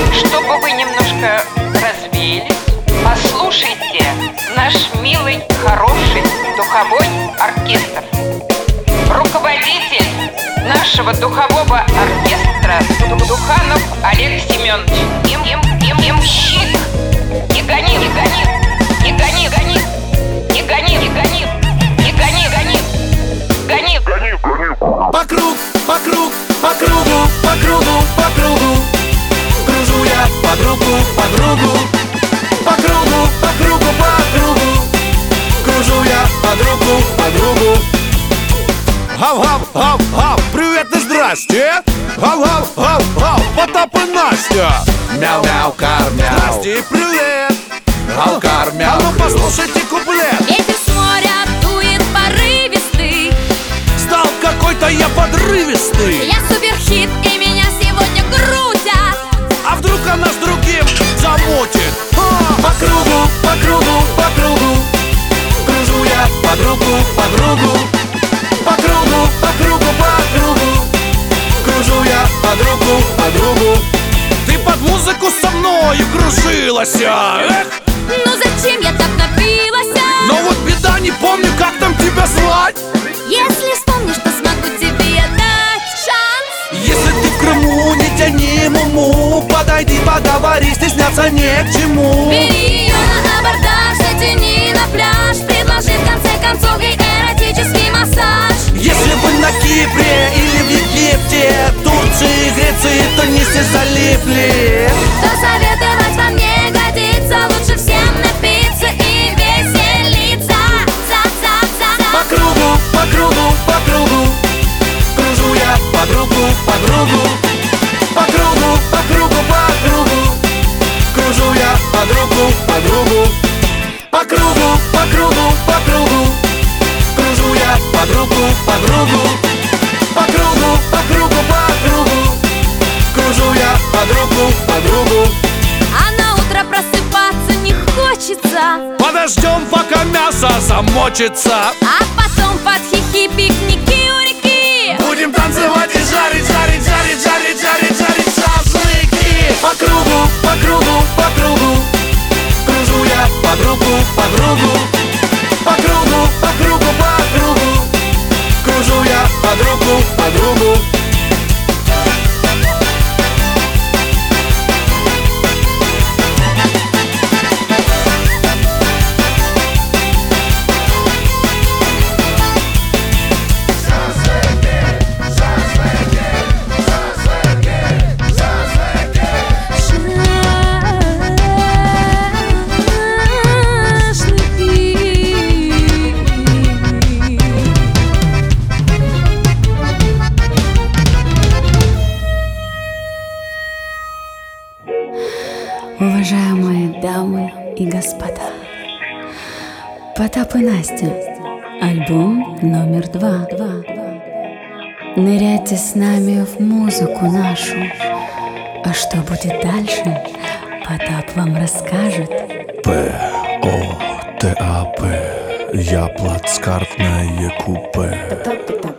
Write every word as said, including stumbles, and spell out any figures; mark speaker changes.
Speaker 1: Чтобы вы немножко развеялись, послушайте наш милый, хороший духовой оркестр. Руководитель нашего духового оркестра Духанов Олег Семенович. Им, им, им, имщик. Не гони, не гони, не гони, гони, не гони, не гони, не гони, гони, гони, гони, гони.
Speaker 2: По кругу, по кругу, по кругу, по кругу, по кругу. Кружу я по кругу, по кругу, по кругу, по кругу, по кругу. Кружу я по кругу, по кругу.
Speaker 3: Гав-гав-гав-гав, привет и здрасте. Гав-гав-гав-гав, Потап и Настя.
Speaker 2: Мяу-мяу, кар-мяу.
Speaker 3: Здрасте и привет.
Speaker 2: Гав-кар-мяу.
Speaker 3: А ну послушайте куплет.
Speaker 4: Ветер с моря дует порывистый.
Speaker 3: Стал какой-то я подрывистый.
Speaker 4: Я суперхит, и меня сегодня крутят.
Speaker 3: А вдруг она с другим замутит? А!
Speaker 2: По кругу, по кругу, по кругу. Кружу я по кругу, по кругу. По кругу, по кругу, по кругу. Кружу я по кругу, по кругу.
Speaker 3: Ты под музыку со мною кружилась. Эх!
Speaker 4: Ну зачем я так напилась?
Speaker 3: Но вот беда, не помню, как там тебя звать.
Speaker 4: Если вспомнишь, то смогу тебе дать шанс.
Speaker 2: Если ты в Крыму, не тяни муму. Подойди, поговори, стесняться не к чему.
Speaker 4: Бери ее на абордаж, затяни на пляж. Предложи в конце концов ей эротический массаж.
Speaker 2: Если вы на Кипре или в Египте, Турции, Греции, Тунисе залипли,
Speaker 4: То советовать вам не годится. Лучше всем напиться и веселиться. За-за-за-за.
Speaker 2: по кругу, по кругу, по кругу. Кружу я по кругу, по кругу. По кругу, по кругу, по кругу. Кружу я по кругу, по кругу. По кругу, по кругу, по кругу. Кружу я по кругу, по кругу. По кругу, по кругу, по кругу. Кружу я по кругу, по кругу.
Speaker 4: А на утро просыпаться не хочется.
Speaker 3: Подождем, пока мясо замочится.
Speaker 4: А потом под хихи пикники у реки.
Speaker 2: Будем танцевать и жарить, жарить, жарить, жарить, жарить, жарить шашлыки. По кругу, по кругу, по кругу. Кружу я по кругу, по кругу. По кругу, по кругу, по кругу. Кружу я по кругу, по кругу.
Speaker 5: Уважаемые дамы и господа, Потап и Настя, альбом номер два. Ныряйте с нами в музыку нашу, а что будет дальше, Потап вам расскажет.
Speaker 6: П, О, Т, А, П, я плацкартное купе.